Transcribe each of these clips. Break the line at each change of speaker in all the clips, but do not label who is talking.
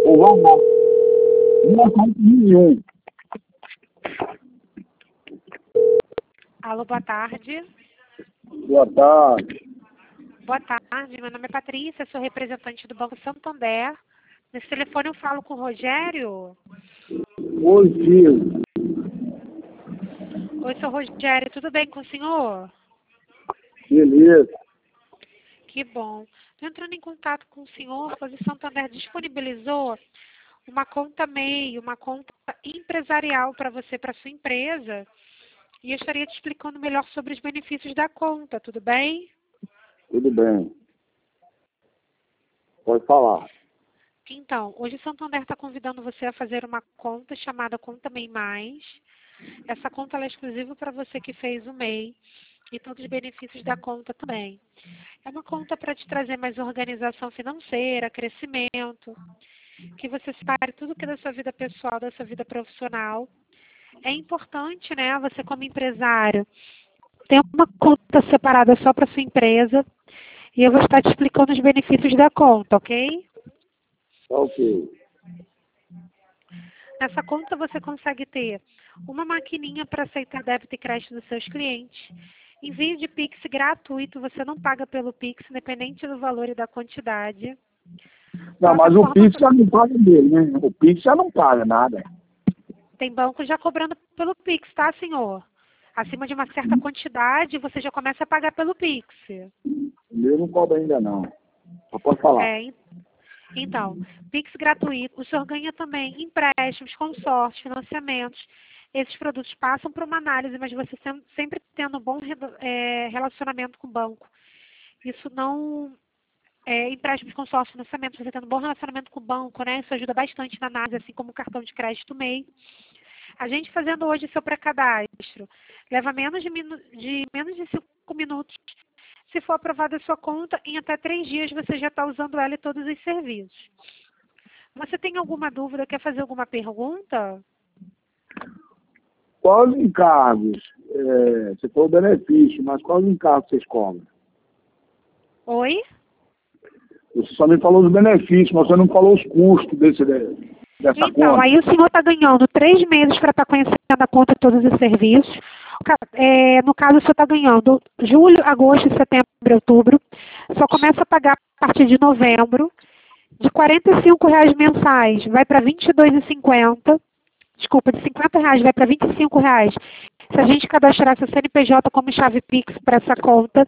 Ou vai lá. Não conta nenhum.
Alô, boa tarde.
Boa tarde.
Boa tarde, meu nome é Patrícia, sou representante do Banco Santander. Nesse telefone eu falo com o Rogério.
Oi, filho.
Oi, seu Rogério, tudo bem com o senhor?
Beleza.
Que bom. Estou entrando em contato com o senhor, pois o Santander disponibilizou uma conta MEI, uma conta empresarial para você, para sua empresa. E eu estaria te explicando melhor sobre os benefícios da conta, tudo bem?
Tudo bem. Pode falar.
Então, hoje o Santander está convidando você a fazer uma conta chamada Conta MEI Mais. Essa conta ela é exclusiva para você que fez o MEI e todos os benefícios da conta também. É uma conta para te trazer mais organização financeira, crescimento, que você separe tudo que é da sua vida pessoal, da sua vida profissional. É importante, né, você como empresário, ter uma conta separada só para sua empresa e eu vou estar te explicando os benefícios da conta, ok?
Tá ok.
Nessa conta você consegue ter uma maquininha para aceitar débito e crédito dos seus clientes. Envio de Pix gratuito, você não paga pelo Pix, independente do valor e da quantidade.
Não, mas o Pix já não paga dele, né? O Pix já não paga nada.
Tem banco já cobrando pelo Pix, tá, senhor? Acima de uma certa quantidade, você já começa a pagar pelo Pix.
O meu não cobra ainda não. Só pode falar.
Então, Pix gratuito, o senhor ganha também empréstimos, consórcios, financiamentos. Esses produtos passam por uma análise, mas você sempre tendo um bom relacionamento com o banco. Isso não... empréstimos, consórcios, financiamentos, você tendo um bom relacionamento com o banco, né? Isso ajuda bastante na análise, assim como o cartão de crédito MEI. A gente fazendo hoje seu pré-cadastro, leva menos de 5 minutos. Se for aprovada a sua conta, em até 3 dias você já está usando ela e todos os serviços. Você tem alguma dúvida, quer fazer alguma pergunta?
Quais os encargos? Você falou benefício, mas quais os encargos vocês cobram?
Oi?
Você só me falou dos benefícios, mas você não falou os custos dessa
Então,
conta.
aí o senhor está ganhando 3 meses para estar conhecendo a conta e todos os serviços. No caso, o senhor está ganhando julho, agosto, setembro e outubro. Só começa a pagar a partir de novembro. De R$ 45 mensais, vai para R$ 22,50. Desculpa, de R$ 50 vai para R$ 25. Se a gente cadastrar seu CNPJ como chave Pix para essa conta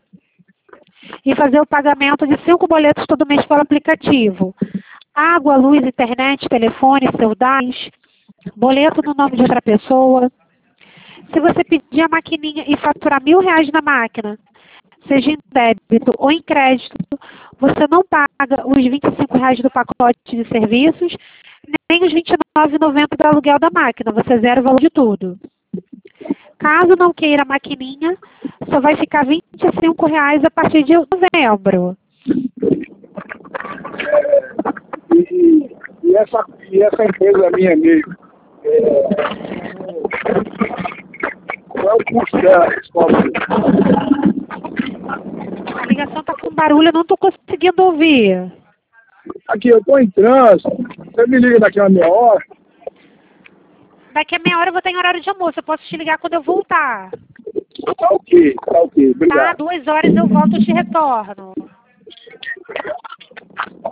e fazer o pagamento de 5 boletos todo mês pelo aplicativo. Água, luz, internet, telefone, seu DAS, boleto no nome de outra pessoa. Se você pedir a maquininha e faturar R$ 1.000 na máquina, seja em débito ou em crédito, você não paga os R$ 25 do pacote de serviços, nem os R$ 29,90 do aluguel da máquina, você zera o valor de tudo. Caso não queira a maquininha, só vai ficar R$ 25 a partir de novembro.
E essa empresa minha mesmo, qual é o custo dela?
A ligação está com barulho, eu não estou conseguindo ouvir.
Aqui, eu estou em trânsito. Você me liga daqui a meia hora?
Daqui a meia hora eu vou estar em horário de almoço, eu posso te ligar quando eu voltar.
Tá ok, tá ok. Obrigado.
Tá, 2 horas eu volto e te retorno.